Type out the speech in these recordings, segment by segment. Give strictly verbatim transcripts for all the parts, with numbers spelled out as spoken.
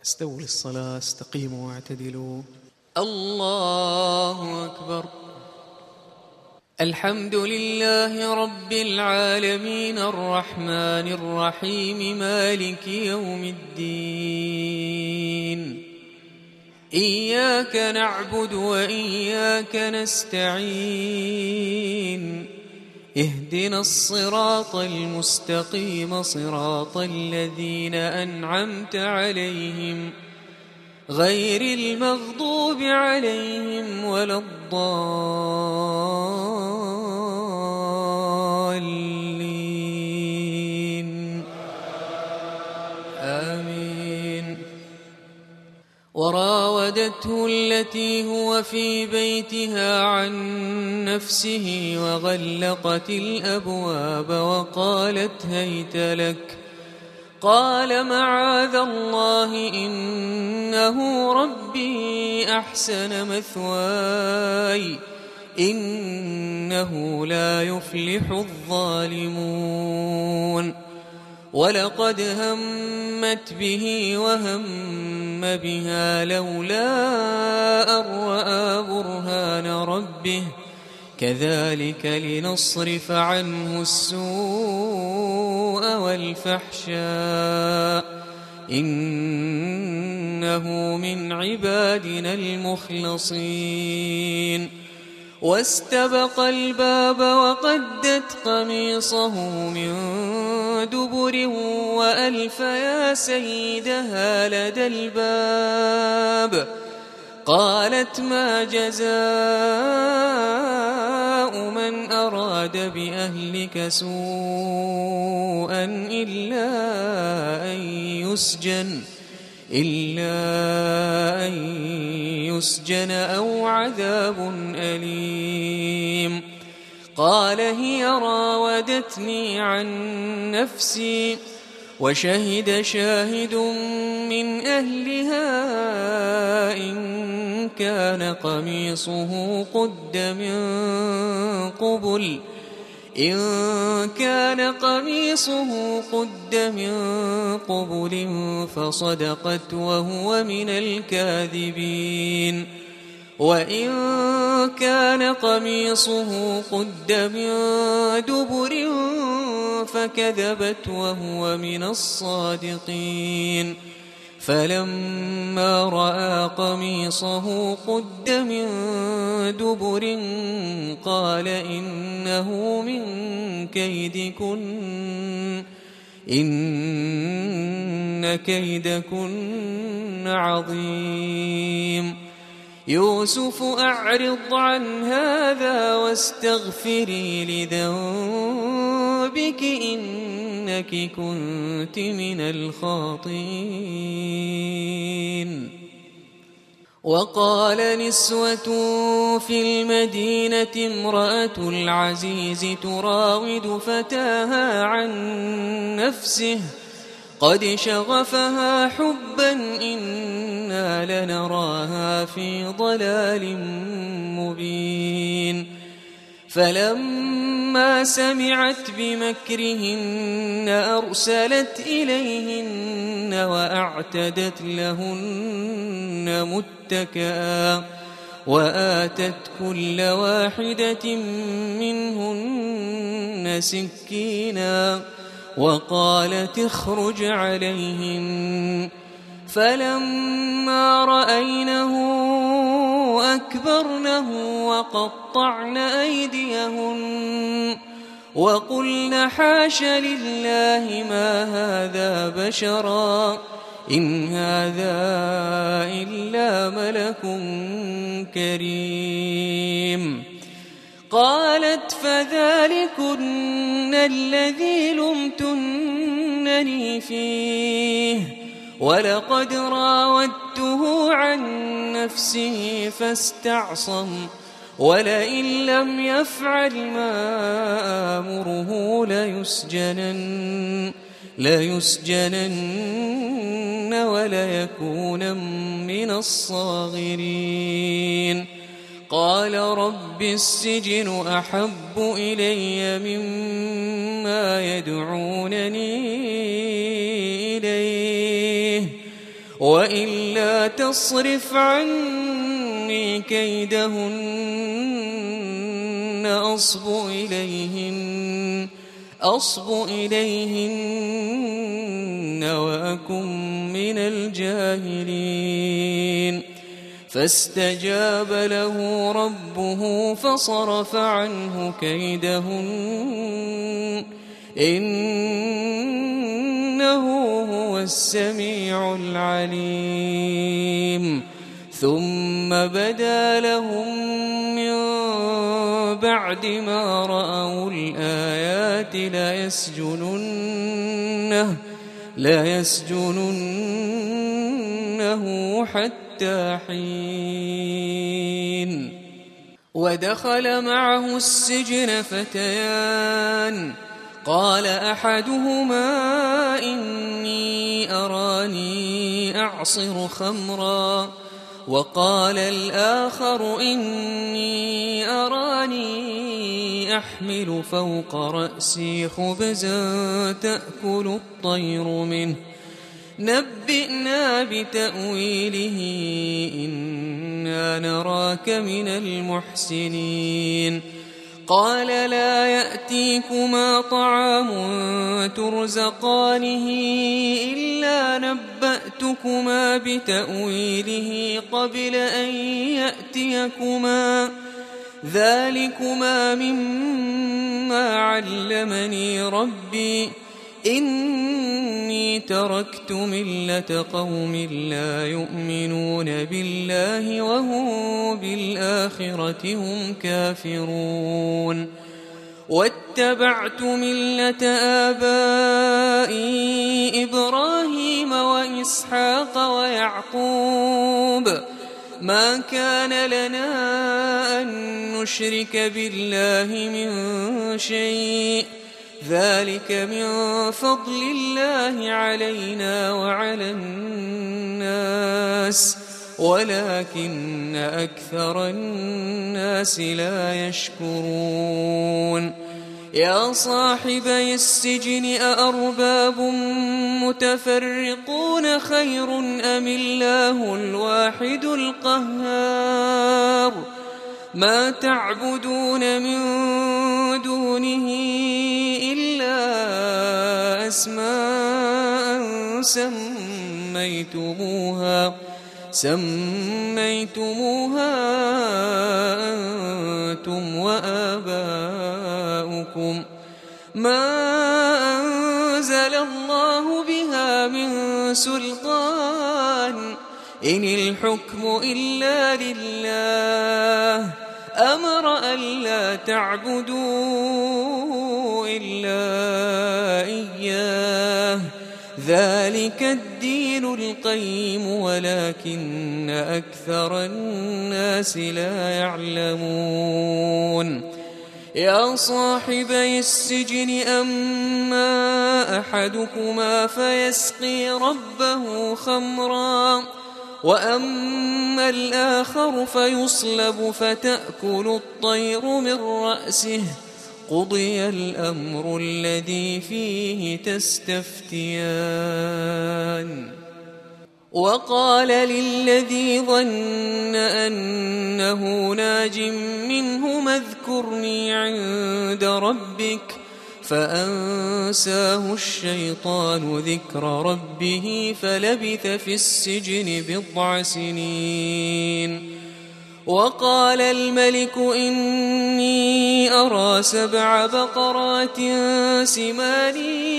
استووا للصلاة، استقيموا واعتدلوا. الله أكبر. الحمد لله رب العالمين الرحمن الرحيم مالك يوم الدين. إياك نعبد وإياك نستعين. اهدنا الصراط المستقيم صراط الذين أنعمت عليهم غير المغضوب عليهم ولا الضالين آمين. وراودته التي هو في بيتها عن نفسه وغلقت الأبواب وقالت هيت لك. قال معاذ الله إنه ربي أحسن مثواي إنه لا يفلح الظالمون. ولقد همت به وهم بها لولا أن رأى برهان ربه كذلك لنصرف عنه السوء والفحشاء إنه من عبادنا المخلصين. واستبق الباب وقدت قميصه من دبر وألف يا سيدها لدى الباب. قالت ما جزاء من أراد بأهلك سوءا إلا أن يسجن إلا أن يسجن أو عذاب أليم. قال هي راودتني عن نفسي وشهد شاهد من أهلها إن كان قميصه قد من قبل إن كان قميصه قد من قبل فصدقت وهو من الكاذبين. وإن كان قميصه قد من دبر فكذبت وهو من الصادقين. فلما رأى قميصه قد من دبر قال إنه من كيدكن إن كيدكن عظيم. يوسف أعرض عن هذا واستغفري لذنبك إنك كنت من الخاطئين. وقال نسوة في المدينة امرأة العزيز تراود فتاها عن نفسه قد شغفها حبا إنا لنراها في ضلال مبين. فلما سمعت بمكرهن أرسلت إليهن وأعتدت لهن متكئا وآتت كل واحدة منهن سكينا وقالت اخرج عليهن. فلما رأينه أكبرنه وقطعن أيديهن وقلن حاش لله ما هذا بشرا إن هذا إلا ملك كريم. قالت فذلكن الذي لمتنني فيه ولقد راودته عن نفسه فاستعصم ولئن لم يفعل ما آمره ليسجنن ليسجنن وليكون من الصاغرين. قال رب السجن أحب إلي مما يدعونني إليه وإلا تصرف عني كيدهن أصب إليهن أصب إليهن وأكن من الجاهلين فاستجاب له ربه فصرف عنه كيدهن إنه هو السميع العليم ثم بدا لهم من بعد ما رأوا الآيات ليسجننه ليسجننه حتى حين ودخل معه السجن فتيان قال أحدهما إني أراني أعصر خمرا وقال الآخر إني أراني أحمل فوق رأسي خبزا تأكل الطير منه نبئنا بتأويله إنا نراك من المحسنين قال لا يأتيكما طعام ترزقانه إلا نبأتكما بتأويله قبل أن يأتيكما ذلكما مما علمني ربي إني تركت ملة قوم لا يؤمنون بالله وهم بالآخرة هم كافرون واتبعت ملة آبائي إبراهيم وإسحاق ويعقوب ما كان لنا أن نشرك بالله من شيء ذلك من فضل الله علينا وعلى الناس ولكن أكثر الناس لا يشكرون يا صاحبي السجن أأرباب متفرقون خير أم الله الواحد القهار ما تعبدون من دونه إلا أسماء سميتموها سميتموها أنتم وآباؤكم ما أنزل الله بها من سلطان إن الحكم إلا لله أمر ألا تعبدوا إلا إياه ذلك الدين القيم ولكن أكثر الناس لا يعلمون يا صاحبي السجن أما أحدكما فيسقي ربه خمرا وأما الآخر فيصلب فتأكل الطير من رأسه قضي الأمر الذي فيه تستفتيان وقال للذي ظن أنه ناج منهما اذكرني عند ربك فأنساه الشيطان ذكر ربه فلبث في السجن بضع سنين وقال الملك إني أرى سبع بقرات سمان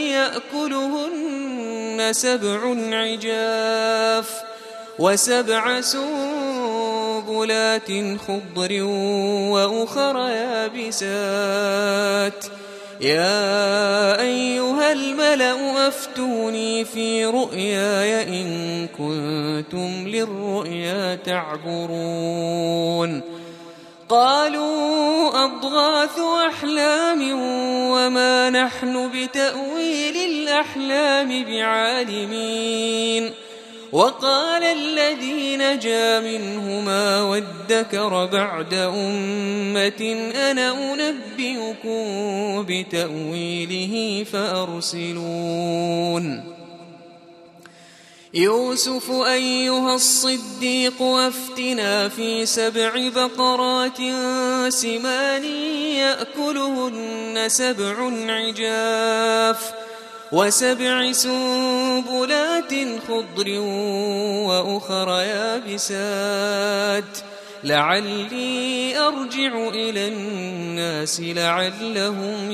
يأكلهن سبع عجاف وسبع سنبلات خضر وأخر يابسات يا أيها الملأ أفتوني في رؤياي إن كنتم للرؤيا تعبرون قالوا أضغاث أحلام وما نحن بتأويل الأحلام بعالمين وقال الذي نجا منهما وادكر بعد أمة أنا أنبئكم بتأويله فأرسلون يوسف أيها الصديق وافتنا في سبع بقرات سمان يأكلهن سبع عجاف وسبع سنبلات خضر وأخر يابسات لعلي أرجع إلى الناس لعلهم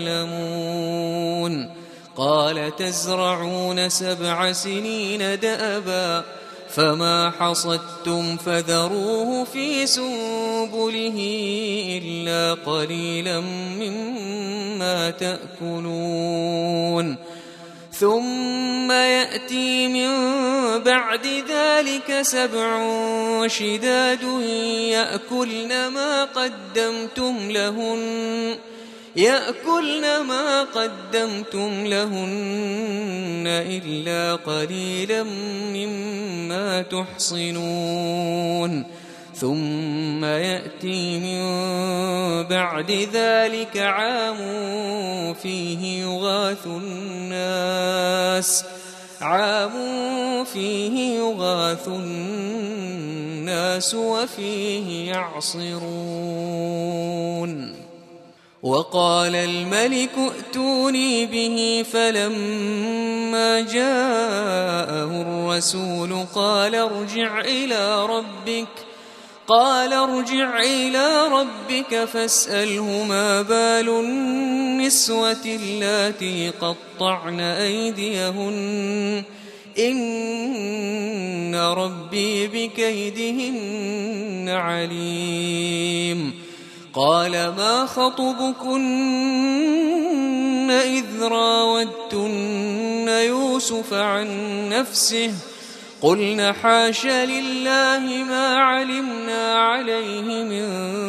يعلمون قال تزرعون سبع سنين دأبا فما حصدتم فذروه في سنبله إلا قليلا مما تأكلون ثم يأتي من بعد ذلك سبع شداد يأكلن ما قدمتم لهن يأكلن ما قدمتم لهن إلا قليلا مما تحصنون ثم يأتي من بعد ذلك عام فيه يغاث الناس عام فيه يغاث الناس وفيه يعصرون وقال الملك ائتوني به فلما جاءه الرسول قال ارجع إلى ربك قال ارجع إلى ربك فاسأله ما بال النسوة اللاتي قطعن أيديهن إن ربي بكيدهن عليم قال ما خطبكن إذ راودتن يوسف عن نفسه قلنا حاش لله ما علمنا عليه من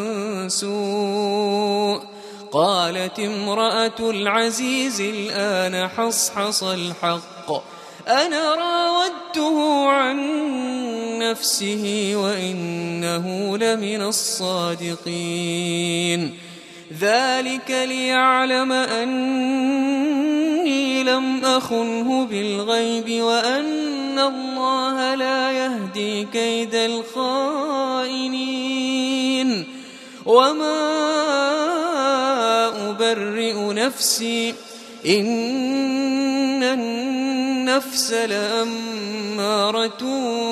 سوء قالت امرأة العزيز الآن حصحص الحق أنا راودته عن نفسه وإنه لمن الصادقين ذلك ليعلم أني لم أخنه بالغيب وأن الله لا يهدي كيد الخائنين وما أبرئ نفسي إن النفس لأمارة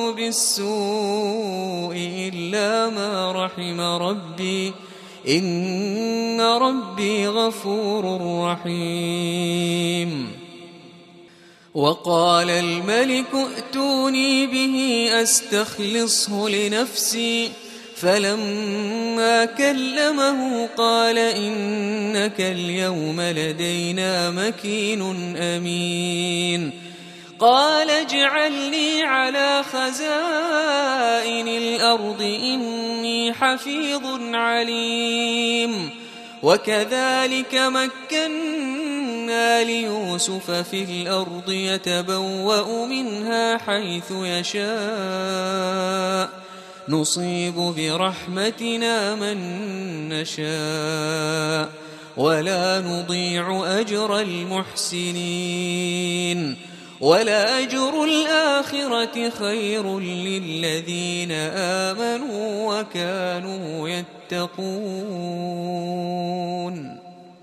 بالسوء إلا ما رحم ربي إن ربي غفور رحيم وقال الملك ائتوني به أستخلصه لنفسي فلما كلمه قال إنك اليوم لدينا مكين أمين قال اجعلني على خزائن الأرض إني حفيظ عليم وكذلك مكنا ليوسف في الأرض يتبوأ منها حيث يشاء نصيب برحمتنا من نشاء ولا نضيع أجر المحسنين ولأجر الآخرة خير للذين آمنوا وكانوا يتقون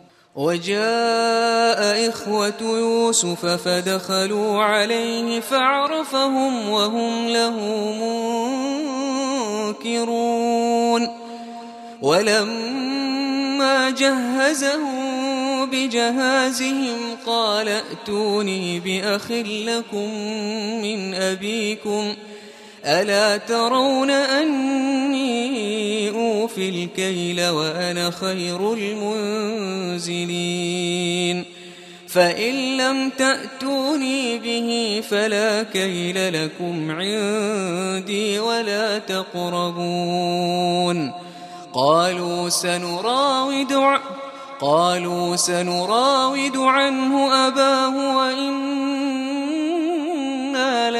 وجاء إخوة يوسف فدخلوا عليه فعرفهم وهم له منكرون ولما جهزهم بجهازهم قال ائتوني بأخ لكم من أبيكم ألا ترون أني أوفي الكيل وأنا خير المنزلين فإن لم تأتوني به فلا كيل لكم عندي ولا تقربون قالوا سنراود عنه قالوا سنراود عنه أباه وإنا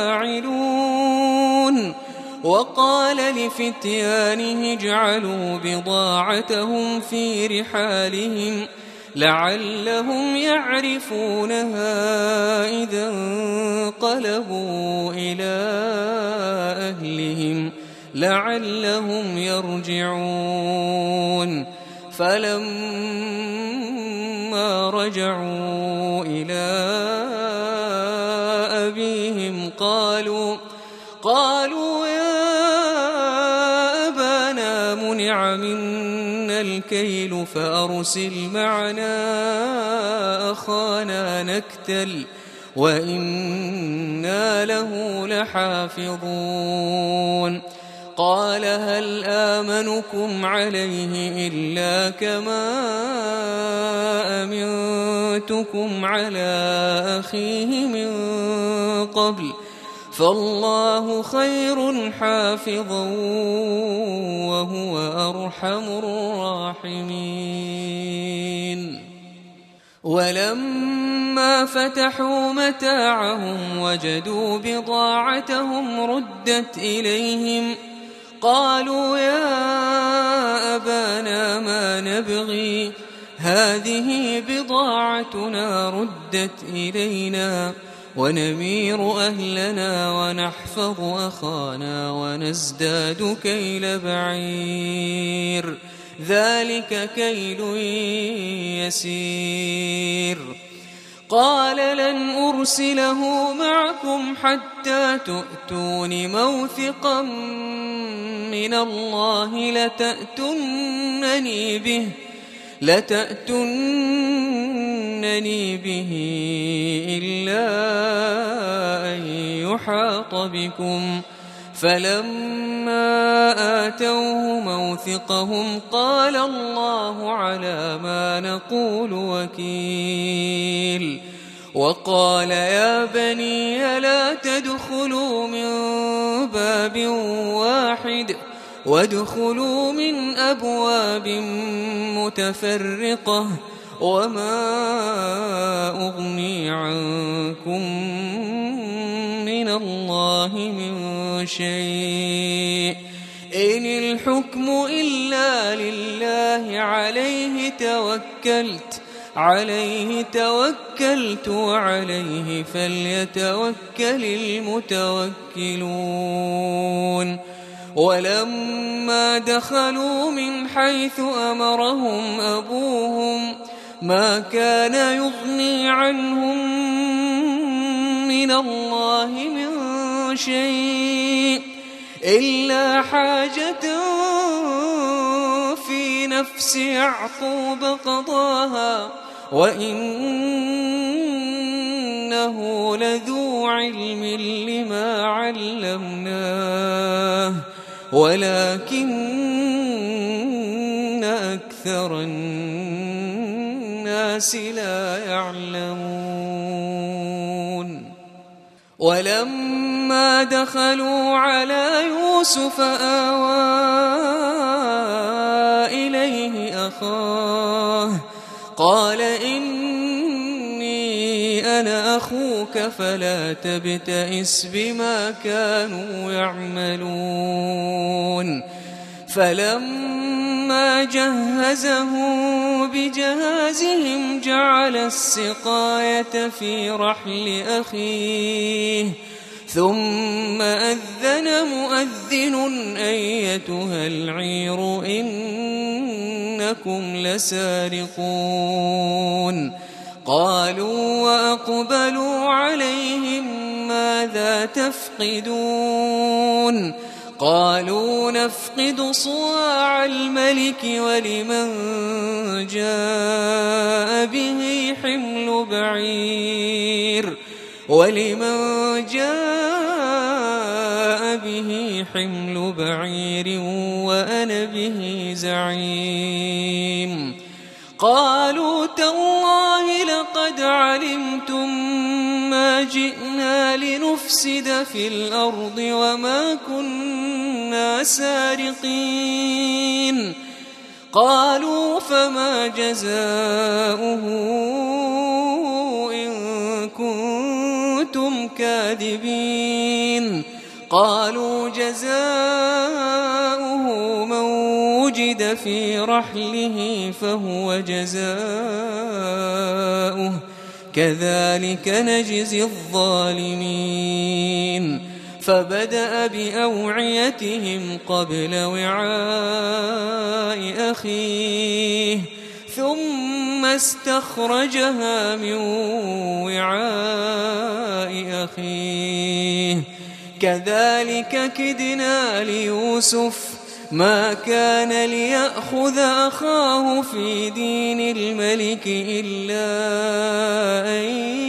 لفاعلون وقال لفتيانه اجعلوا بضاعتهم في رحالهم لعلهم يعرفونها إذا انقلبوا إلى أهلهم لعلهم يرجعون فلما رجعوا إلى أبيهم قالوا قالوا يا أبانا منع منا الكيل فأرسل معنا أخانا نكتل وإنا له لحافظون قال هل آمنكم عليه إلا كما أمنتكم على أخيه من قبل فالله خير حافظا وهو أرحم الراحمين ولما فتحوا متاعهم وجدوا بضاعتهم ردت إليهم قالوا يا أبانا ما نبغي هذه بضاعتنا ردت إلينا ونمير أهلنا ونحفظ أخانا ونزداد كيل بعير ذلك كيل يسير قال لن أرسله معكم حتى تؤتون موثقا من الله لتأتونني به لتأتونني به إلا أن يحاط بكم فلما آتوه موثقهم قال الله على ما نقول وكيل وقال يا بني لا تدخلوا من باب واحد وادخلوا من أبواب متفرقة وما أغني عنكم من الله من شيء إن الحكم إلا لله عليه توكلت عليه توكلت وعليه فليتوكل المتوكلون ولما دخلوا من حيث أمرهم أبوهم ما كان يغني عنهم من الله من شيء إلا حاجة في نفس يعقوب قضاها وإنه لذو علم لما علمناه ولكن أكثر الناس لا يعلمون ولما دخلوا على يوسف آوى إليه أخاه قال إني أنا أخوك فلا تبتئس بما كانوا يعملون فلما جهزهم بجهازهم جعل السقاية في رحل أخيه ثم أذن مؤذن أيتها العير إنكم لسارقون قالوا وأقبلوا عليهم ماذا تفقدون قالوا نفقد صواع الملك ولمن جاء به حمل بعير ولمن جاء به حمل بعير وأنا به زعيم قالوا تالله لقد علمتم ما جئنا لنفسد في الأرض وما كنا سارقين قالوا فما جزاؤه إن كنتم كاذبين قالوا جزاؤه من وجد وجد في رحله فهو جزاؤه كذلك نجزي الظالمين فبدأ بأوعيتهم قبل وعاء أخيه ثم استخرجها من وعاء أخيه كذلك كدنا ليوسف ما كان ليأخذ أخاه في دين الملك إلا أن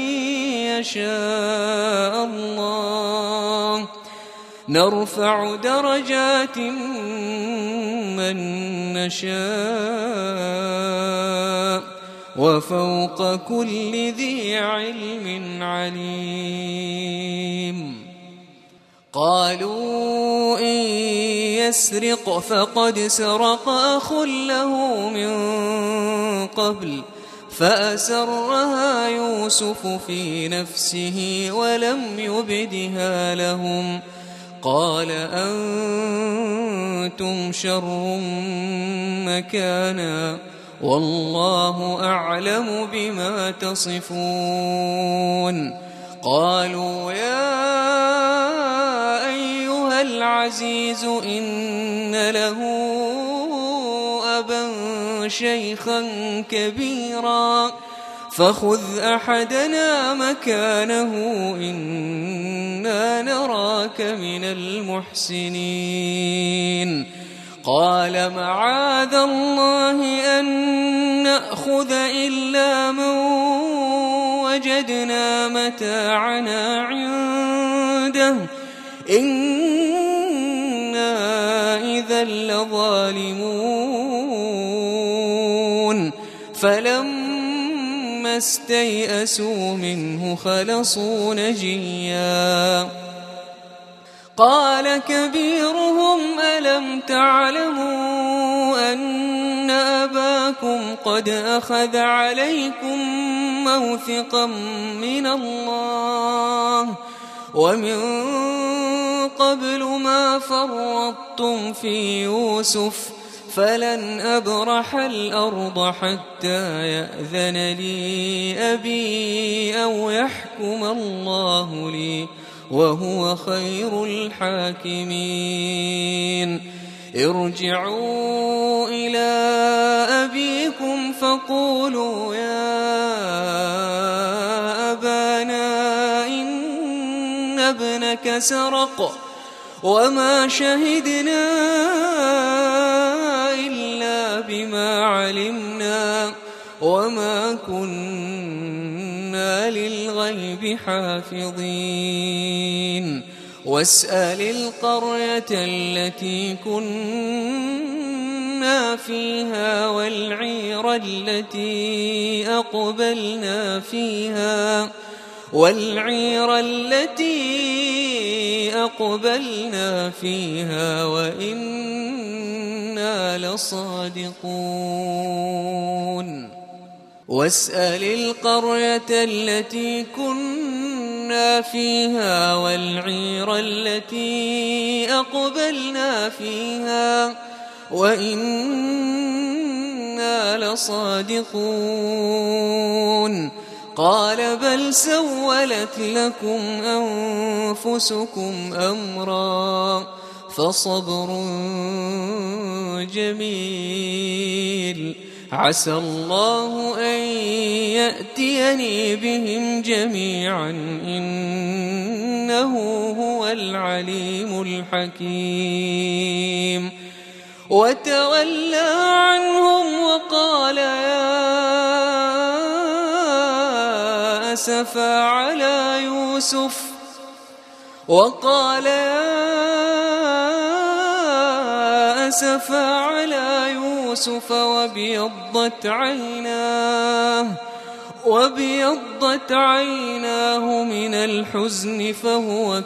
يشاء الله نرفع درجات من نشاء وفوق كل ذي علم عليم قالوا إن يسرق فقد سرق أخ له من قبل فأسرها يوسف في نفسه ولم يبدها لهم قال أنتم شر مكانا والله أعلم بما تصفون قالوا يا أيها العزيز إن له أبا شيخا كبيرا فخذ أحدنا مكانه إنا نراك من المحسنين قال معاذ الله أن نأخذ إلا من وجدنا متاعنا عنده إنا إذا لظالمون فلما استيئسوا منه خلصوا نجيا قال كبيرهم ألم تعلموا أن أباكم قد أخذ عليكم موثقا من الله ومن قبل ما فرطتم في يوسف فلن أبرح الأرض حتى يأذن لي أبي أو يحكم الله لي وهو خير الحاكمين ارجعوا إلى أبيكم فقولوا يا أبانا إن ابنك سرق وما شهدنا إلا بما علمنا وما كنا للغيب حافظين واسأل القرية التي كنا فيها والعير التي أقبلنا فيها والعير التي أقبلنا فيها وإنا لصادقون واسأل القرية التي كنا فيها والعير التي أقبلنا فيها وإنا لصادقون قال بل سولت لكم أنفسكم أمرا فصبر جميل عسى الله أن يأتيني بهم جميعا إنه هو العليم الحكيم وتولى عنهم وقال يا أسفا على يوسف وقال يا أسفا على يوسف وابيضت عيناه وابيضت عيناه من الحزن فهو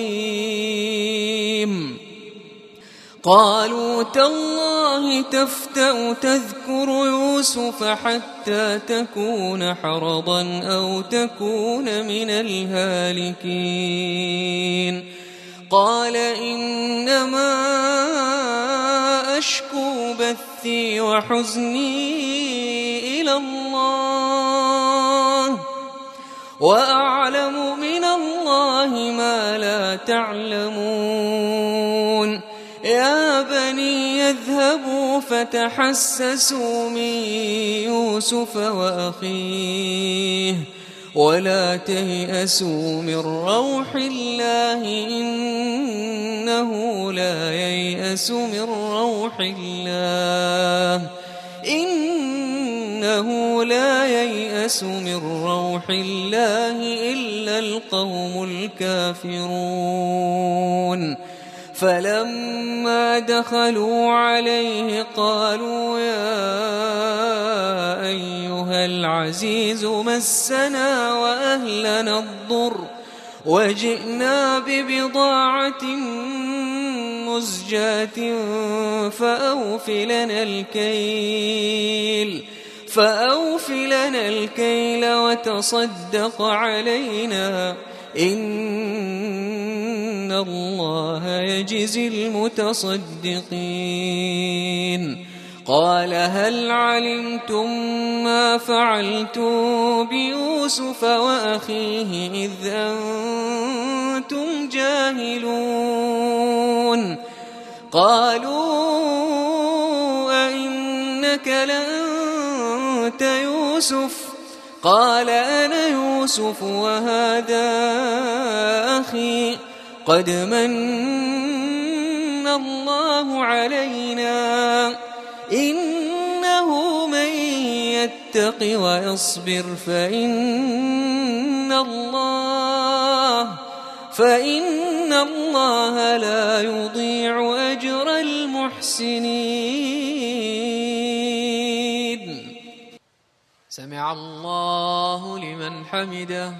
كظيم قالوا تالله تفتأ تذكر يوسف حتى تكون حرضا أو تكون من الهالكين قال إنما أشكو بثي وحزني إلى الله وأعلم من الله ما لا تعلمون يا بني اذهبوا فتحسسوا من يوسف وأخيه ولا تيأسوا من روح الله إنه لا ييأس من روح الله إنه لا ييأس من روح الله إلا القوم الكافرون فلما دخلوا عليه قالوا يا أيها العزيز مسنا وأهلنا الضر وجئنا ببضاعة مزجاة فأوف لنا الكيل فأوف لنا الكيل وتصدق علينا إن الله يجزي المتصدقين قال هل علمتم ما فعلتم بيوسف وأخيه إذ أنتم جاهلون قالوا أئنك لأنت يوسف قال أنا يوسف وهذا أخي قد من الله علينا إنه من يتق ويصبر فإن الله فإن الله لا يضيع أجر المحسنين سمع الله لمن حمده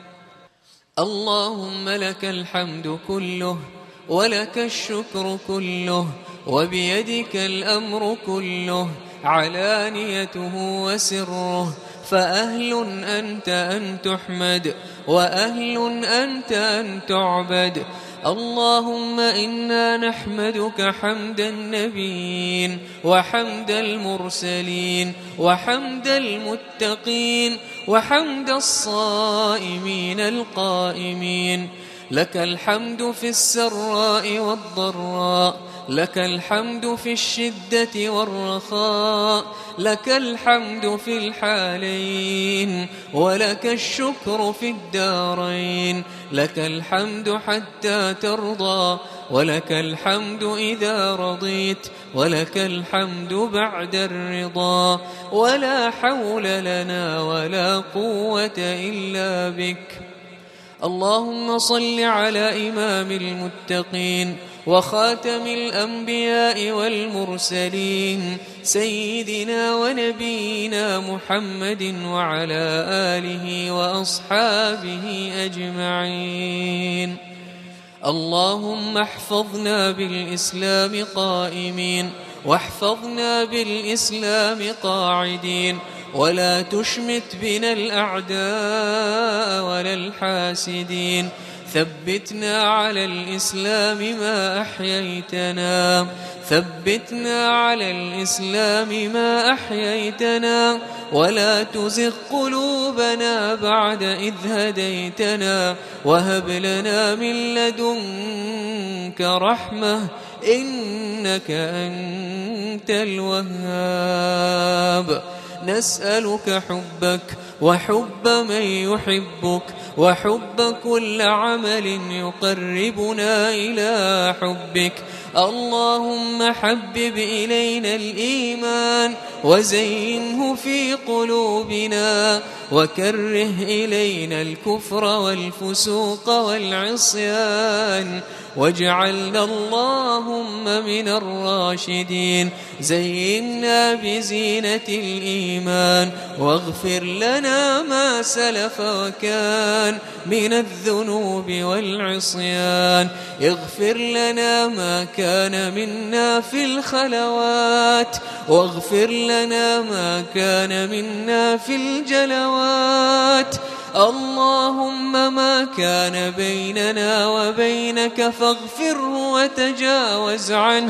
اللهم لك الحمد كله ولك الشكر كله وبيدك الأمر كله علانيته وسره فأهل أنت أن تحمد وأهل أنت أن تعبد اللهم إنا نحمدك حمد النبيين وحمد المرسلين وحمد المتقين وحمد الصائمين القائمين لك الحمد في السراء والضراء لك الحمد في الشدة والرخاء لك الحمد في الحالين ولك الشكر في الدارين لك الحمد حتى ترضى ولك الحمد إذا رضيت ولك الحمد بعد الرضا ولا حول لنا ولا قوة إلا بك اللهم صل على إمام المتقين وخاتم الأنبياء والمرسلين سيدنا ونبينا محمد وعلى آله وأصحابه أجمعين اللهم احفظنا بالإسلام قائمين واحفظنا بالإسلام قاعدين ولا تشمت بنا الأعداء ولا الحاسدين ثبتنا على الإسلام ما أحييتنا ثبتنا على الإسلام ما أحييتنا ولا تزغ قلوبنا بعد إذ هديتنا وهب لنا من لدنك رحمة إنك أنت الوهاب نسألك حبك وحب من يحبك وحب كل عمل يقربنا إلى حبك اللهم حبب إلينا الإيمان وزينه في قلوبنا وكره إلينا الكفر والفسوق والعصيان واجعلنا اللهم من الراشدين زينا بزينة الإيمان واغفر لنا ما سلف وكان من الذنوب والعصيان اغفر لنا ما كان منا في الخلوات واغفر لنا ما كان منا في الجلوات اللهم ما كان بيننا وبينك فاغفره وتجاوز عنه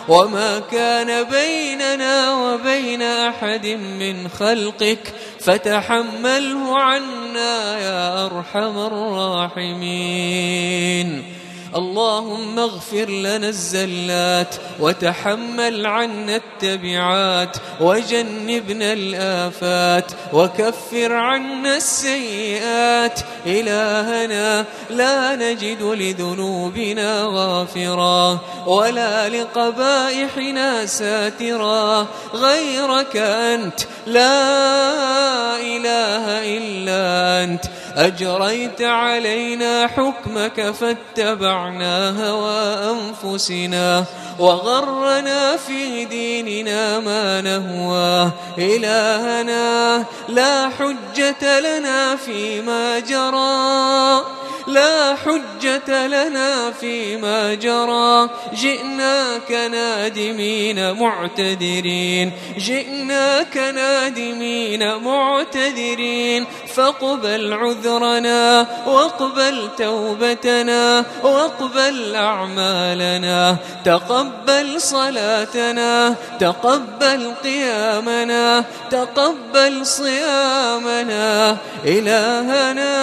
وما كان بيننا وبين أحد من خلقك فتحمله عنا يا أرحم الراحمين. اللهم اغفر لنا الزلات وتحمل عنا التبعات وجنبنا الآفات وكفر عنا السيئات. إلهنا لا نجد لذنوبنا غافرا ولا لقبائحنا ساترا غيرك أنت، لا إله إلا أنت. أجريت علينا حكمك فاتبعنا هوى أنفسنا وغرنا في ديننا ما نهواه. إلهنا لا حجة لنا فيما جرى، لا حجة لنا فيما جرى. جئناك نادمين معتذرين، جئناك نادمين معتذرين، فاقبل عذرنا واقبل توبتنا واقبل أعمالنا. تقبل صلاتنا، تقبل قيامنا، تقبل صيامنا. إلهنا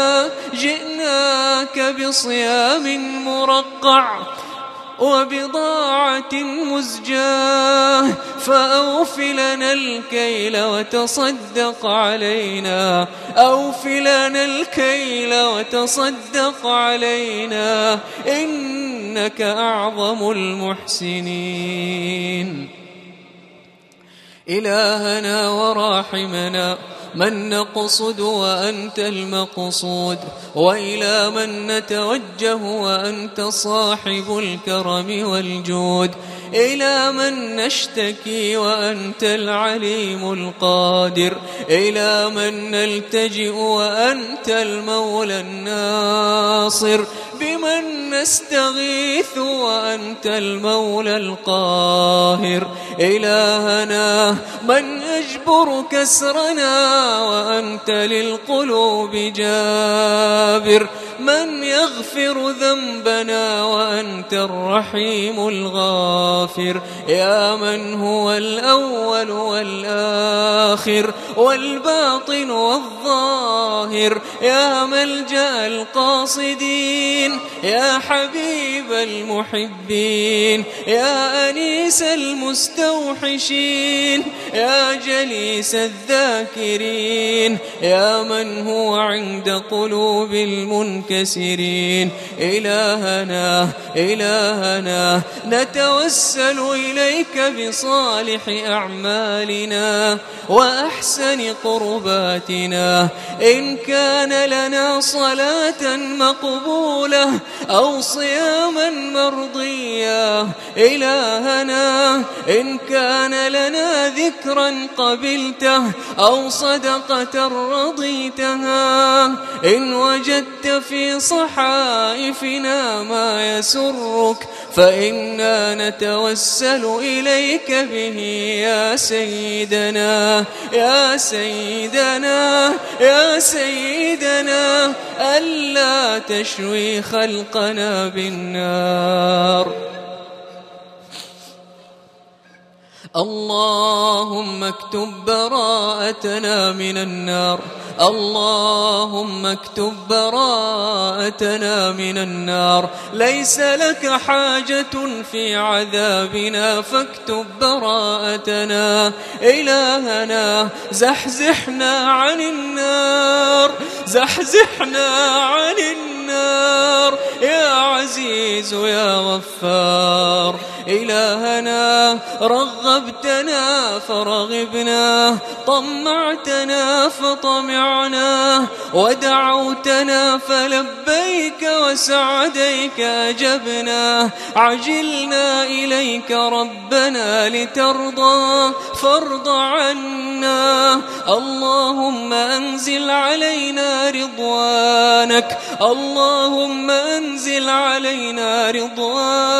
جئناك بصيام مرقع وبضاعة مزجاة، فأوف لنا الكيل وتصدق علينا، أوف لنا الكيل وتصدق علينا، إنك أعظم المحسنين. إلهنا وراحمنا، من نقصد وأنت المقصود، وإلى من نتوجه وأنت صاحب الكرم والجود، إلى من نشتكي وأنت العليم القادر، إلى من نلتجئ وأنت المولى الناصر، بمن نستغيث وأنت المولى القاهر. إلهنا من يجبر كسرنا وأنت للقلوب جابر، من يغفر ذنبنا وأنت الرحيم الغافر. يا من هو الأول والآخر والباطن والظاهر، يا ملجأ القاصدين، يا حبيب المحبين، يا أنيس المستوحشين، يا جليس الذاكرين، يا من هو عند قلوب المنكسرين. إلهنا إلهنا نتوسل إليك بصالح أعمالنا وأحسن قرباتنا. إن كان لنا صلاة مقبولة أو صياما مرضيا، إلهنا إن كان لنا ذكرا قبلته أو صدقة رضيتها، إن وجدت في صحائفنا ما يسرك فإنا نتوسل إليك به يا سيدنا يا سيدنا يا سيدنا، ألا تشوي خلقنا بالنار. اللهم اكتب براءتنا من النار، اللهم اكتب براءتنا من النار. ليس لك حاجة في عذابنا فاكتب براءتنا. إلهنا زحزحنا عن النار، زحزحنا عن النار يا عزيز يا غفار. إلهنا رغبتنا فرغبنا، طمعتنا فطمعنا، ودعوتنا فلبيك وسعديك أجبنا. عجلنا إليك ربنا لترضى فارض عنا. اللهم أنزل علينا رضوانك، اللهم أنزل علينا رضوانك،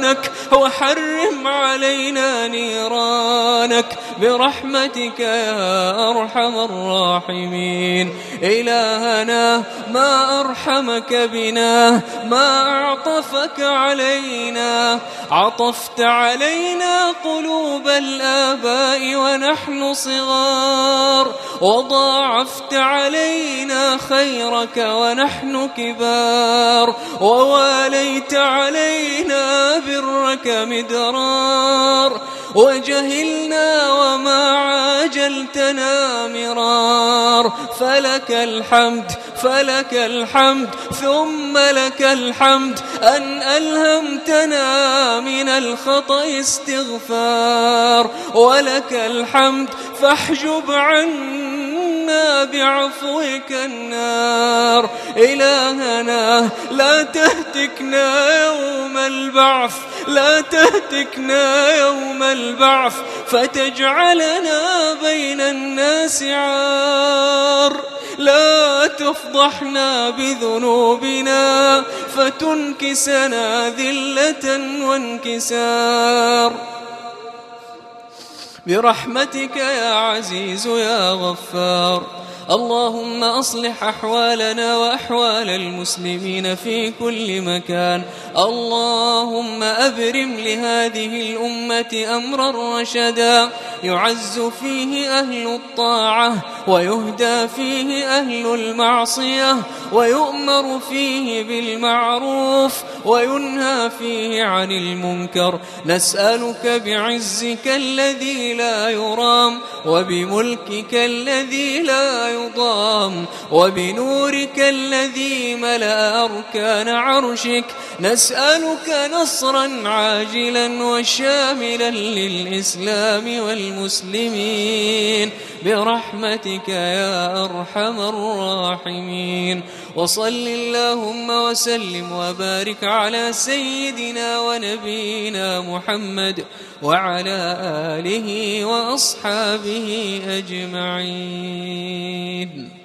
رضوانك وحرم علينا نيرانك برحمتك يا أرحم الراحمين. إلهنا ما أرحمك بنا، ما أعطفك علينا، عطفت علينا قلوب الآباء ونحن صغار، وضاعفت علينا خيرك ونحن كبار، وواليت علينا برك مدرار، وجهلنا وما عاجلتنا مرار. فلك الحمد فلك الحمد ثم لك الحمد أن ألهمتنا من الخطأ استغفار، ولك الحمد فاحجب عنا بعفوك النار. إلهنا لا تهتكنا يوم البعث، لا تهتكنا يوم البعث فتجعلنا بين الناس عار، لا تفضحنا بذنوبنا فتنكسنا ذلة وانكسار. برحمتك يا عزيز يا غفار. اللهم أصلح أحوالنا وأحوال المسلمين في كل مكان. اللهم أبرم لهذه الأمة أمرا رشدا يعز فيه أهل الطاعة ويهدى فيه أهل المعصية، ويؤمر فيه بالمعروف وينهى فيه عن المنكر. نسألك بعزك الذي لا يرام، وبملكك الذي لا يضام، وبنورك الذي ملأ أركان عرشك، نسألك نصرا عاجلا وشاملا للإسلام والمسلمين برحمتك يا أرحم الراحمين. وصل اللهم وسلم وبارك على سيدنا ونبينا محمد وعلى آله وأصحابه أجمعين.